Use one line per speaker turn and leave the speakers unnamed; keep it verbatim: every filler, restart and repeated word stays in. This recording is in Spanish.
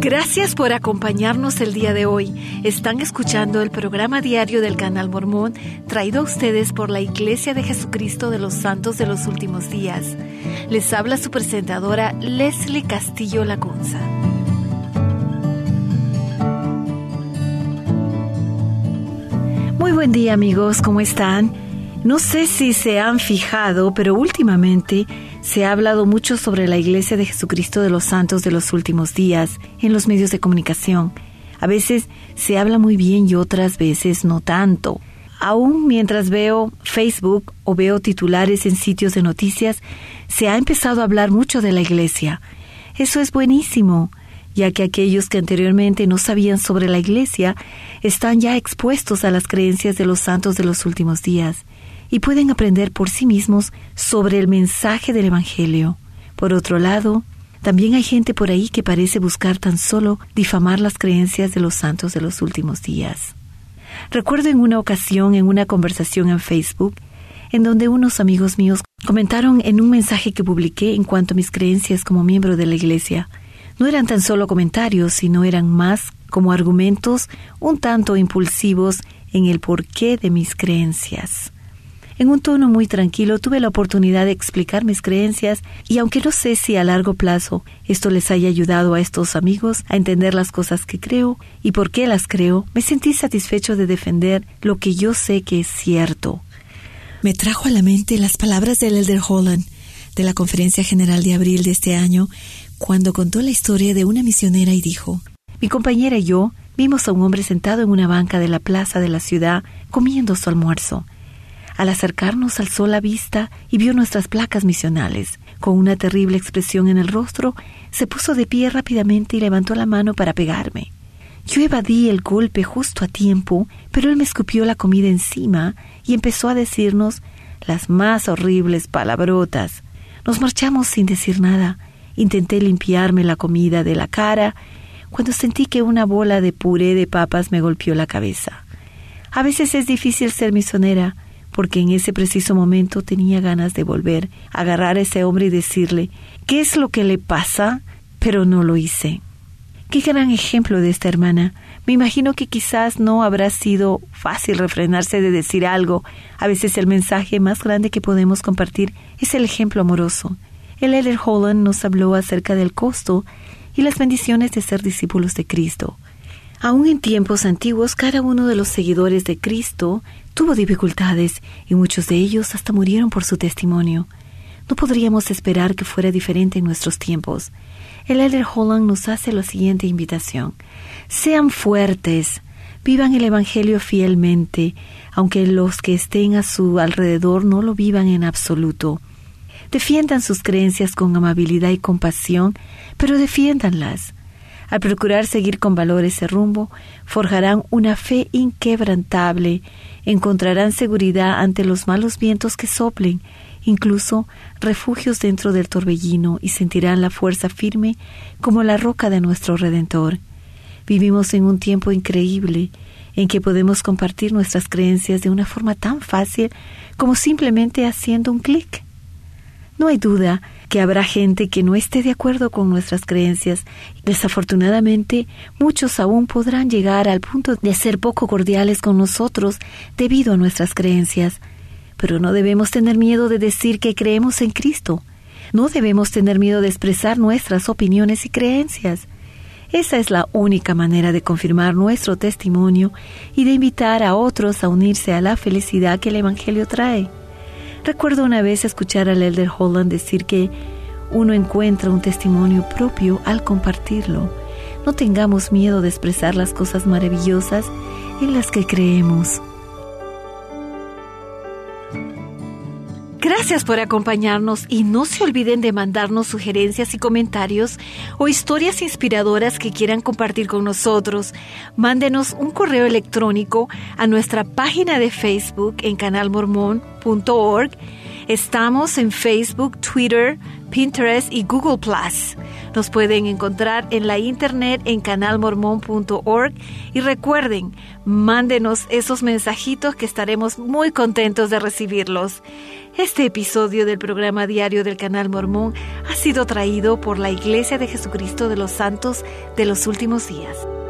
Gracias por acompañarnos el día de hoy. Están escuchando el programa diario del Canal Mormón, traído a ustedes por la Iglesia de Jesucristo de los Santos de los Últimos Días. Les habla su presentadora Leslie Castillo Lacunza. Muy buen día, amigos, ¿cómo están? No sé si se han fijado, pero últimamente se ha hablado mucho sobre la Iglesia de Jesucristo de los Santos de los Últimos Días en los medios de comunicación. A veces se habla muy bien y otras veces no tanto. Aún mientras veo Facebook o veo titulares en sitios de noticias, se ha empezado a hablar mucho de la Iglesia. Eso es buenísimo, ya que aquellos que anteriormente no sabían sobre la Iglesia están ya expuestos a las creencias de los santos de los últimos días y pueden aprender por sí mismos sobre el mensaje del Evangelio. Por otro lado, también hay gente por ahí que parece buscar tan solo difamar las creencias de los santos de los últimos días. Recuerdo en una ocasión en una conversación en Facebook, en donde unos amigos míos comentaron en un mensaje que publiqué en cuanto a mis creencias como miembro de la Iglesia. No eran tan solo comentarios, sino eran más como argumentos un tanto impulsivos en el porqué de mis creencias. En un tono muy tranquilo tuve la oportunidad de explicar mis creencias y aunque no sé si a largo plazo esto les haya ayudado a estos amigos a entender las cosas que creo y por qué las creo, me sentí satisfecho de defender lo que yo sé que es cierto. Me trajo a la mente las palabras del Elder Holland de la Conferencia General de abril de este año, cuando contó la historia de una misionera y dijo: mi compañera y yo vimos a un hombre sentado en una banca de la plaza de la ciudad comiendo su almuerzo. Al acercarnos alzó la vista y vio nuestras placas misionales. Con una terrible expresión en el rostro, se puso de pie rápidamente y levantó la mano para pegarme. Yo evadí el golpe justo a tiempo, pero él me escupió la comida encima y empezó a decirnos las más horribles palabrotas. Nos marchamos sin decir nada. Intenté limpiarme la comida de la cara cuando sentí que una bola de puré de papas me golpeó la cabeza. A veces es difícil ser misionera, porque en ese preciso momento tenía ganas de volver a agarrar a ese hombre y decirle ¿qué es lo que le pasa? Pero no lo hice. Qué gran ejemplo de esta hermana. Me imagino que quizás no habrá sido fácil refrenarse de decir algo. A veces el mensaje más grande que podemos compartir es el ejemplo amoroso. El Elder Holland nos habló acerca del costo y las bendiciones de ser discípulos de Cristo. Aún en tiempos antiguos, cada uno de los seguidores de Cristo tuvo dificultades y muchos de ellos hasta murieron por su testimonio. No podríamos esperar que fuera diferente en nuestros tiempos. El Elder Holland nos hace la siguiente invitación: sean fuertes, vivan el Evangelio fielmente, aunque los que estén a su alrededor no lo vivan en absoluto. Defiendan sus creencias con amabilidad y compasión, pero defiéndanlas. Al procurar seguir con valor ese rumbo, forjarán una fe inquebrantable, encontrarán seguridad ante los malos vientos que soplen, incluso refugios dentro del torbellino, y sentirán la fuerza firme como la roca de nuestro Redentor. Vivimos en un tiempo increíble en que podemos compartir nuestras creencias de una forma tan fácil como simplemente haciendo un clic. No hay duda que habrá gente que no esté de acuerdo con nuestras creencias. Desafortunadamente, muchos aún podrán llegar al punto de ser poco cordiales con nosotros debido a nuestras creencias. Pero no debemos tener miedo de decir que creemos en Cristo. No debemos tener miedo de expresar nuestras opiniones y creencias. Esa es la única manera de confirmar nuestro testimonio y de invitar a otros a unirse a la felicidad que el Evangelio trae. Recuerdo una vez escuchar al Elder Holland decir que uno encuentra un testimonio propio al compartirlo. No tengamos miedo de expresar las cosas maravillosas en las que creemos. Gracias por acompañarnos y no se olviden de mandarnos sugerencias y comentarios o historias inspiradoras que quieran compartir con nosotros. Mándenos un correo electrónico a nuestra página de Facebook en canal mormón punto org. Estamos en Facebook, Twitter, Pinterest y Google plus. Nos pueden encontrar en la internet en canal mormón punto org y recuerden, mándenos esos mensajitos que estaremos muy contentos de recibirlos. Este episodio del programa diario del Canal Mormón ha sido traído por la Iglesia de Jesucristo de los Santos de los Últimos Días.